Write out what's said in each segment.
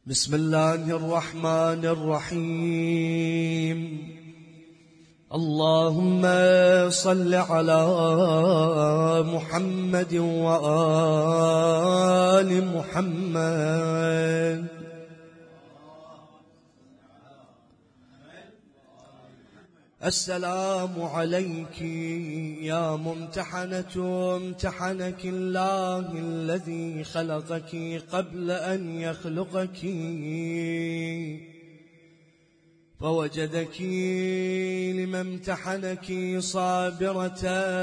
بسم الله الرحمن الرحيم. اللهم صل على محمد وآل محمد. السلام عليك يا ممتحنة، امتحنك الله الذي خلقك قبل أن يخلقك فوجدك لما امتحنك صابرة،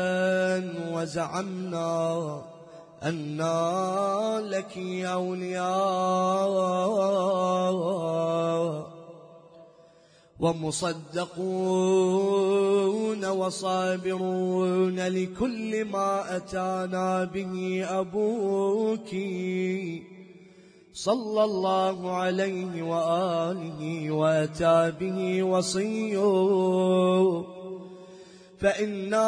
وزعمنا أننا لك أولياء ومصدقون وصابرون لكل ما أتانا به أبوك صلى الله عليه وآله وأتى به وصيه، فإنا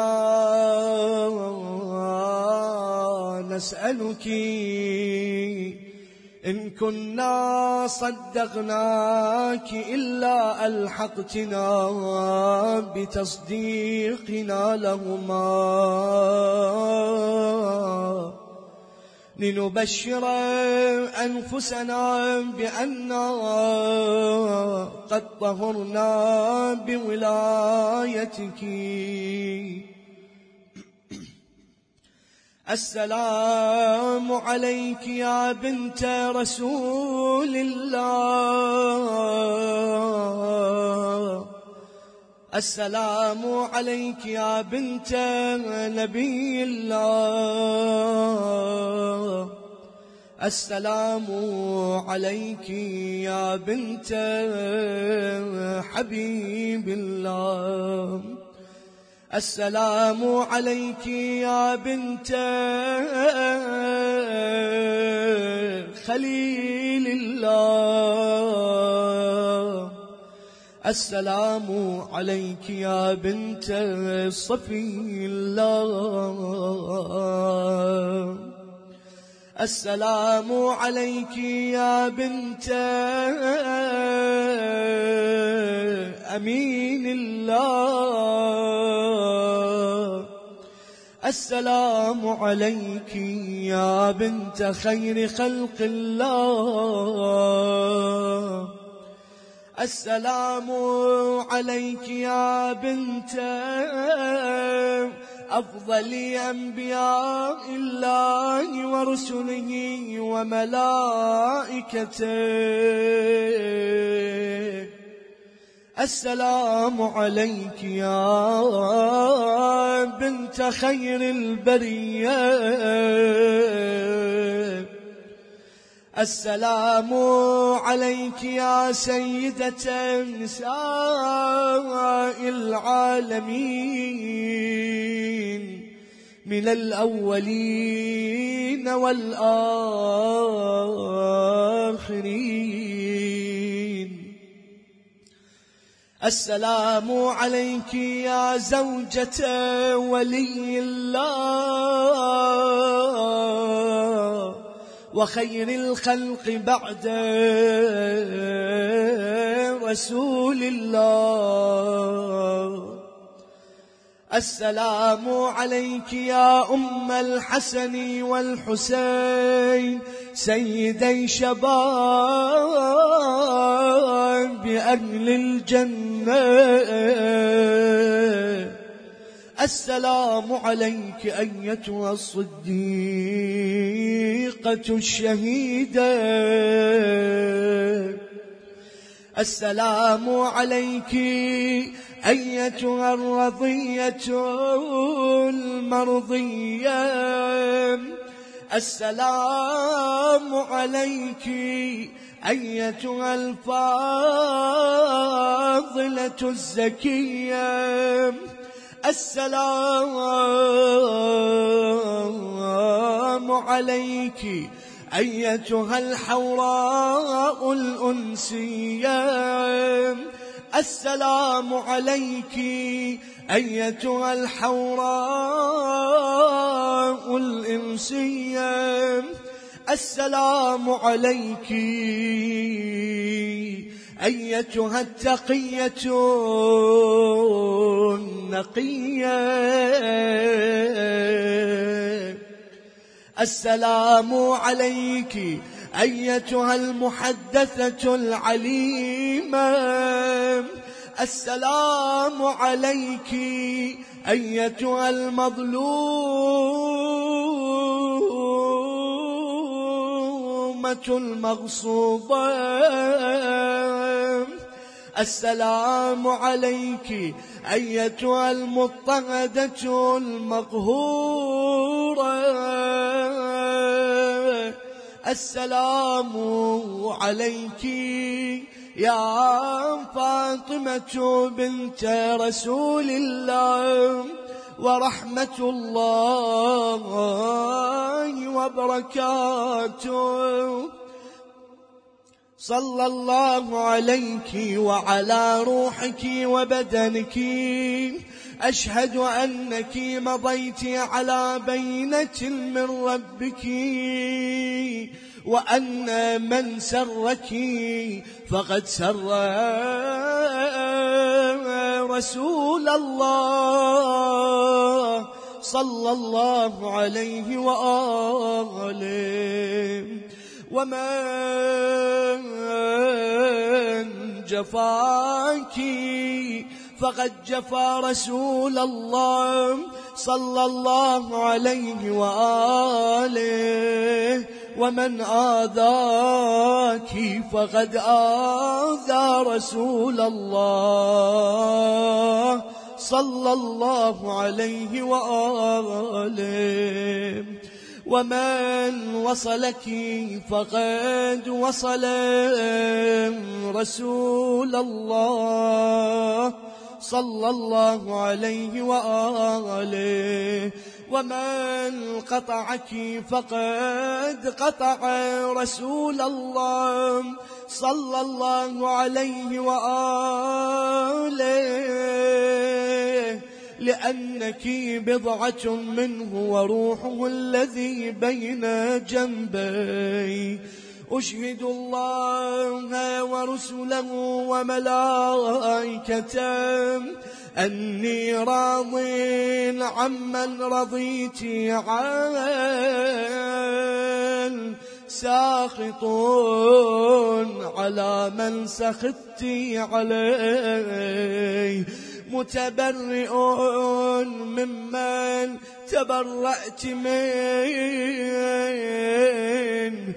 نسألك إن كنا صدقناك إلا ألحقتنا بتصديقنا لهما لنبشر أنفسنا بأننا قد طهرنا بولايتك. السلام عليك يا بنت رسول الله، السلام عليك يا بنت نبي الله، السلام عليك يا بنت حبيب الله، السلام عليك يا بنت خليل الله، السلام عليك يا بنت صفي الله، السلام عليك يا بنت أمين الله، السلام عليك يا بنت خير خلق الله، السلام عليك يا بنت أفضل أنبياء الله ورسله وملائكته، السلام عليك يا بنت خير البرية، السلام عليك يا سيدة نساء العالمين من الأولين والآخرين، السلام عليك يا زوجة ولي الله وخير الخلق بعد رسول الله، السلام عليك يا أم الحسن والحسين سيدي شباب أهل الجنة، السلام عليك أيتها الصديقة الشهيدة، السلام عليك أيتها الرضية المرضية، السلام عليك أيتها الفاضلة الزكية، السلام عليك أيتها الحوراء الأنسية، السلام عليك أيتها الحوراء الإنسية، السلام عليك أيتها التقية النقية، السلام عليك أيتها المحدثة العليمة، السلام عليك أيتها المظلومة المغصوبة، السلام عليك أيتها المضطهدة المقهورة، السلام عليك يا فاطمة بنت رسول الله ورحمة الله وبركاته. صلى الله عليك وعلى روحك وبدنك، أشهد أنك مضيت على بينة من ربك، وأن من سرك فقد سر رسول الله صلى الله عليه وآله. ومن جفاك فقد جفا رسول الله صلى الله عليه وآله. ومن آذاك فقد آذى رسول الله صلى الله عليه وآله. ومن وصلك فقد وصل رسول الله صلى الله عليه وآله. ومن قطعك فقد قطع رسول الله صلى الله عليه وآله، لأنك بضعة منه وروحه الذي بين جنبي. أشهد الله ورسله وملائكته أني راض عمن رضيت عنه، ساخط على من سخطت عليه، متبرئ ممن تبرأت منه،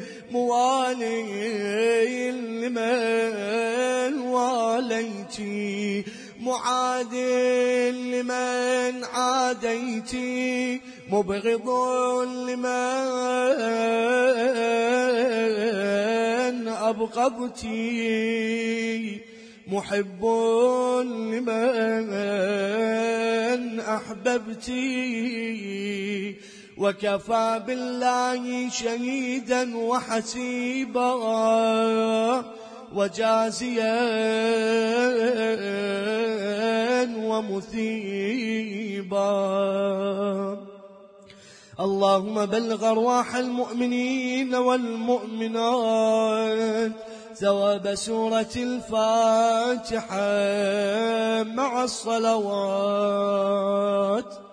موالي لمن واليت، معاد لمن عاديت، مبغض لمن أبغضت، محب لمن أحببت. وكفى بالله شهيدا وحسيبا وجازيا ومثيبا. اللهم بلغ أرواح المؤمنين والمؤمنات ثواب سورة الفاتحة مع الصلوات.